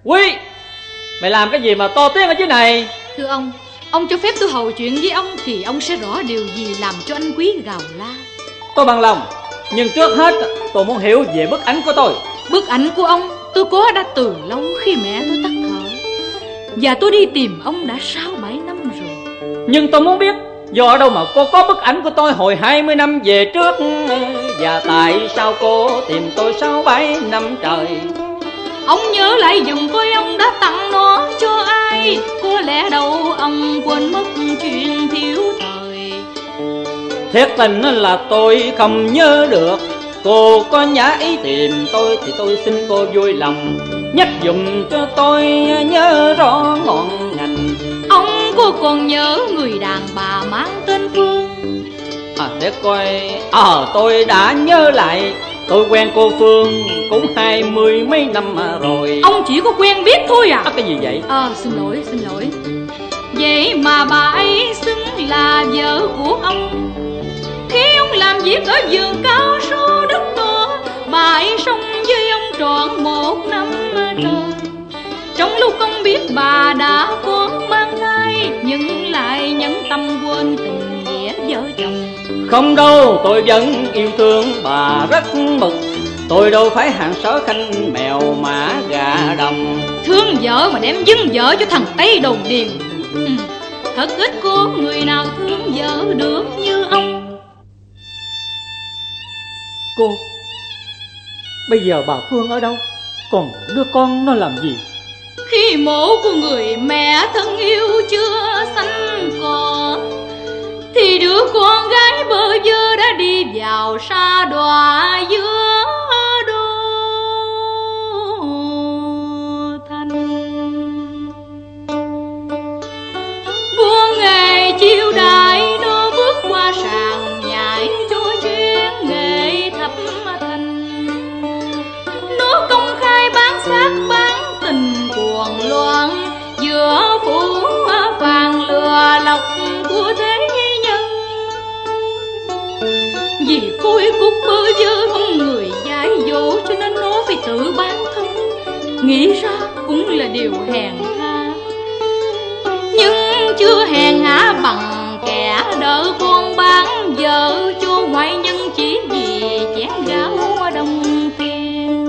Quy, mày làm cái gì mà to tiếng ở dưới này? Thưa ông cho phép tôi hầu chuyện với ông thì ông sẽ rõ điều gì làm cho anh Quý gào la. Tôi bằng lòng, nhưng trước hết tôi muốn hiểu về bức ảnh của tôi. Bức ảnh của ông tôi có đã từ lâu khi mẹ tôi tắt thở, và tôi đi tìm ông đã 6-7 năm rồi. Nhưng tôi muốn biết do ở đâu mà cô có bức ảnh của tôi hồi 20 năm về trước, và tại sao cô tìm tôi 6-7 năm trời? Ông nhớ lại dùm coi ông đã tặng nó cho ai. Có lẽ đâu ông quên mất chuyện thiếu thời. Thiệt tình là tôi không nhớ được. Cô có nhã ý tìm tôi thì tôi xin cô vui lòng nhắc dùm cho tôi nhớ rõ ngọn ngành. Ông có còn nhớ người đàn bà mang tên Phương? Để coi. Tôi đã nhớ lại. Tôi quen cô Phương cũng 20 mấy năm rồi. Ông chỉ có quen biết thôi à? Cái gì vậy? Xin lỗi. Vậy mà bà ấy xưng là vợ của ông. Khi ông làm việc ở vườn cao su đất to, bà ấy sống với ông trọn 1 năm trời. Trong lúc ông biết bà đã có mang thai, nhưng lại nhẫn tâm quên tình nghĩa vợ chồng. Không đâu, tôi vẫn yêu thương bà rất mực. Tôi đâu phải hạng sói khanh mèo mã gà đồng. Thương vợ mà đem dưng vợ cho thằng Tây Đồn Điền. Thật ít có người nào thương vợ được như ông. Cô, bây giờ bà Phương ở đâu? Còn đứa con nó làm gì? Khi mộ của người mẹ thân yêu chưa sanh cỏ, thì đứa con gái bơ vơ đã đi vào sa đọa giữa đô thành. Buông nghề chiêu đãi, nó bước qua sàn nhảy cho chuyên nghệ thập thành. Nó công khai bán xác bán tình cuồng loạn, giữa phủ vàng lừa lọc của thế nhân. Vì côi cúc bơ vơ không người dạy dỗ, cho nên nó phải tự bán thân. Nghĩ ra cũng là điều hèn hạ, nhưng chưa hèn hạ bằng kẻ đỡ con bán vợ cho ngoại nhân chỉ vì chén gạo đồng tiền.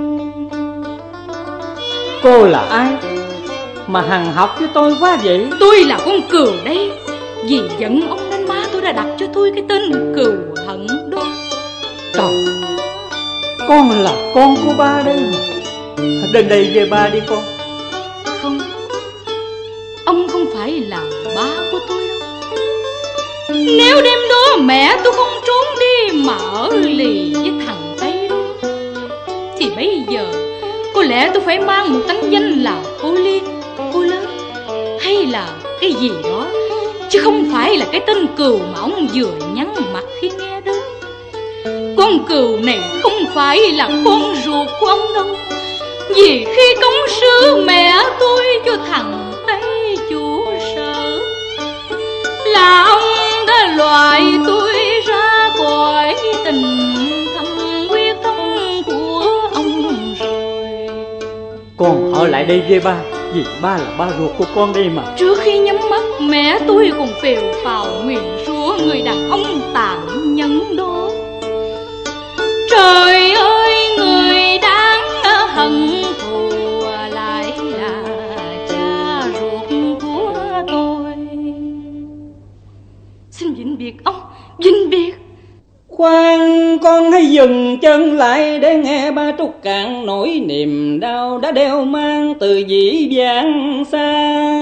Cô là ai mà hằng học với tôi quá vậy? Tôi là con Cừu đây. Vì giận ông nên má tôi đã đặt cho tôi cái tên Cừu Hận đó. Trời, con là con của ba đây mà. Đến đây về ba đi con. Không, ông không phải là ba của tôi đâu. Nếu đêm đó mẹ tôi không trốn đi mà ở lì với thằng Tây đó, thì bây giờ có lẽ tôi phải mang một tánh danh là cô Liên, cô Lớn, hay là cái gì đó, chứ không phải là cái tên Cừu mà ông vừa nhăn mặt khi nghe đó. Con Cừu này không phải là con ruột của ông đâu. Vì khi cống sứ mẹ tôi cho thằng Tây chủ sở, là ông đã loại tôi ra khỏi tình thâm quyết thống của ông rồi. Con ở lại đây với ba, vì ba là ba ruột của con đây mà. Trước khi nhắm mắt, mẹ tôi còn phèo phào nguyền rủa người đàn ông tàn nhẫn đó. Trời ơi, người đáng hận thù lại là cha ruột của tôi. Xin vĩnh biệt ông, vĩnh biệt. Khoan, con hãy dừng chân lại để nghe ba trúc cạn nỗi niềm đau đã đeo mang từ dĩ vãng xa.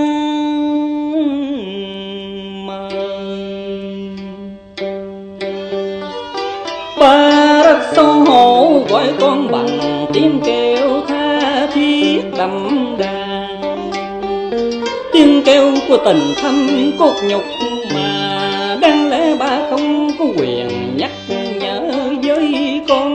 Ba rất xấu hổ gọi con bằng tiếng kêu tha thiết đậm đà, tiếng kêu của tình thâm cốt nhục mà đáng lẽ ba không có quyền nhắc nhở với con.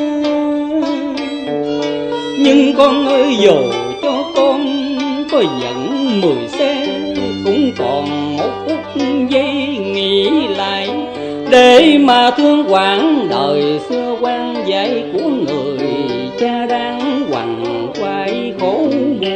Nhưng con ơi, dù cho con có giận 10 xe, cũng còn 1 phút giây nghĩ lại để mà thương quãng đời xưa quan dạy của người cha đang quằn quại khổ buồn.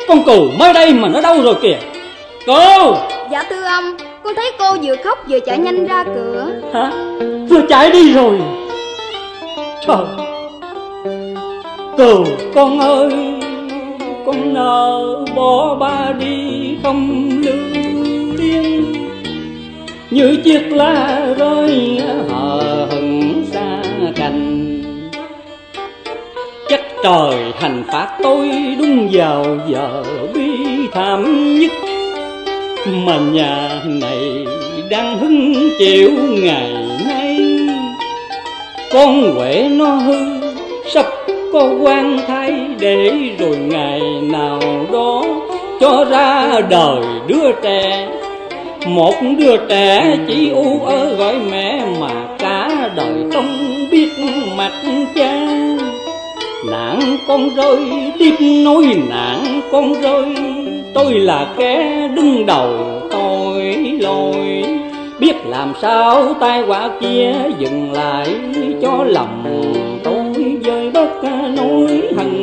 Con cừu mới đây mà nó đâu rồi kìa. Cô! Dạ thưa ông, con thấy cô vừa khóc vừa chạy nhanh ra cửa. Hả? Vừa chạy đi rồi? Trời! Cừu con ơi, con nỡ bỏ ba đi không lưu luyến, như chiếc lá rơi hờ hững xa cành. Chắc trời hành phạt tôi đúng vào giờ bi thảm nhất, mà nhà này đang hứng chịu ngày nay. Con Huệ nó hư, sắp có quan thay, để rồi ngày nào đó cho ra đời đứa trẻ. Một đứa trẻ chỉ u ớ gọi mẹ, mà cả đời không biết mặt cha. Nạn con rơi tiếp nối nạn con rơi, tôi là kẻ đứng đầu tội lỗi. Biết làm sao tai họa kia dừng lại, cho lòng tôi vơi bớt nỗi hằn